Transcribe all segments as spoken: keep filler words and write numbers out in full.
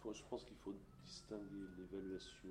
faut, je pense qu'il faut distinguer l'évaluation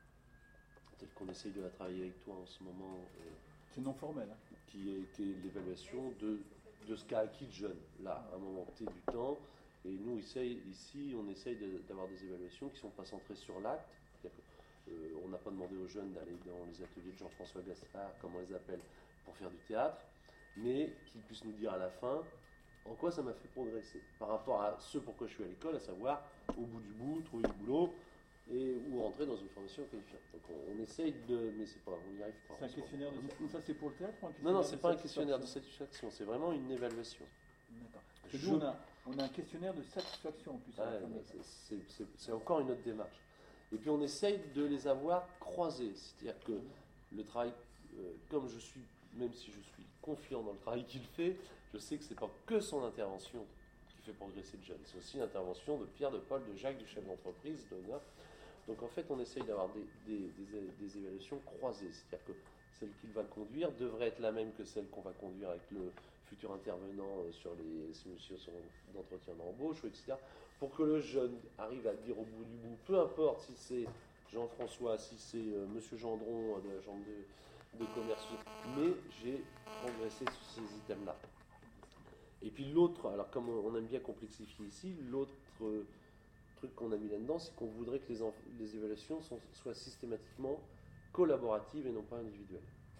telle qu'on essaye de la travailler avec toi en ce moment, euh, C'est non formel. Hein. qui, est, qui est l'évaluation de, de ce qu'a acquis le jeune, là, à un moment T du temps. Et nous, essaye, ici, on essaye de, d'avoir des évaluations qui ne sont pas centrées sur l'acte. Euh, on n'a pas demandé aux jeunes d'aller dans les ateliers de Jean-François Gaspard, comme on les appelle, pour faire du théâtre, mais qu'ils puissent nous dire à la fin en quoi ça m'a fait progresser par rapport à ce pourquoi je suis à l'école, à savoir au bout du bout, trouver du boulot et ou rentrer dans une formation qualifiante. Donc on, on essaye de, mais c'est pas, on n'y arrive pas. C'est un questionnaire de ça, c'est pour le théâtre ou un Non, questionnaire non, c'est de pas un questionnaire de satisfaction satisfaction, c'est vraiment une évaluation. D'accord. Parce que Je- nous, on a, on a un questionnaire de satisfaction en plus. à la Ouais, fin de mais l'école. c'est, c'est- c'est- c'est encore une autre démarche. Et puis on essaye de les avoir croisés, c'est-à-dire que le travail, euh, comme je suis, même si je suis confiant dans le travail qu'il fait, je sais que c'est pas que son intervention qui fait progresser le jeune, c'est aussi l'intervention de Pierre, de Paul, de Jacques, du chef d'entreprise, de Nord. Donc en fait, on essaye d'avoir des, des- des- des évaluations croisées, c'est-à-dire que celle qu'il va conduire devrait être la même que celle qu'on va conduire avec le futur intervenant euh, sur les solutions d'entretien d'embauche, et cetera, pour que le jeune arrive à dire au bout du bout, peu importe si c'est Jean-François, si c'est euh, Monsieur Gendron euh, de la chambre de, de commerce, mais j'ai progressé sur ces items-là. Et puis l'autre, alors comme on aime bien complexifier ici, l'autre euh, truc qu'on a mis là-dedans, c'est qu'on voudrait que les, enf- les évaluations sont- soient systématiquement collaboratives et non pas individuelles.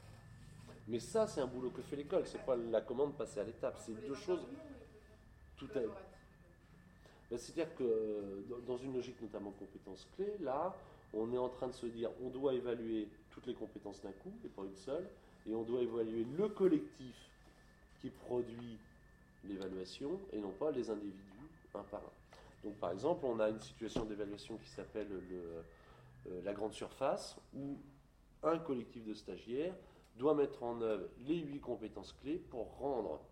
Mais ça, c'est un boulot que fait l'école, c'est pas la commande passée à l'étape, c'est deux choses tout à ben, c'est-à-dire que euh, dans- dans une logique notamment compétences clés, là, on est en train de se dire on doit évaluer toutes les compétences d'un coup, et pas une seule, et on doit évaluer le collectif qui produit l'évaluation, et non pas les individus un par un. Donc par exemple, on a une situation d'évaluation qui s'appelle le, euh, la grande surface, où un collectif de stagiaires doit mettre en œuvre les huit compétences clés pour rendre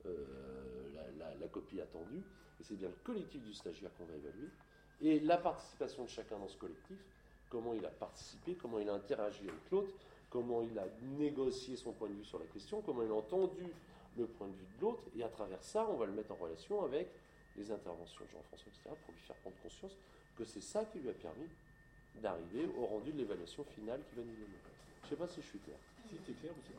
euh, la, la- la copie attendue. Et c'est bien le collectif du stagiaire qu'on va évaluer. Et la participation de chacun dans ce collectif, comment il a participé, comment il a interagi avec l'autre, comment il a négocié son point de vue sur la question, comment il a entendu le point de vue de l'autre. Et à travers ça, on va le mettre en relation avec les interventions de Jean-François, et cetera, pour lui faire prendre conscience que c'est ça qui lui a permis d'arriver au rendu de l'évaluation finale qui va nous donner. Je ne sais pas si je suis clair. Si c'est clair, parce que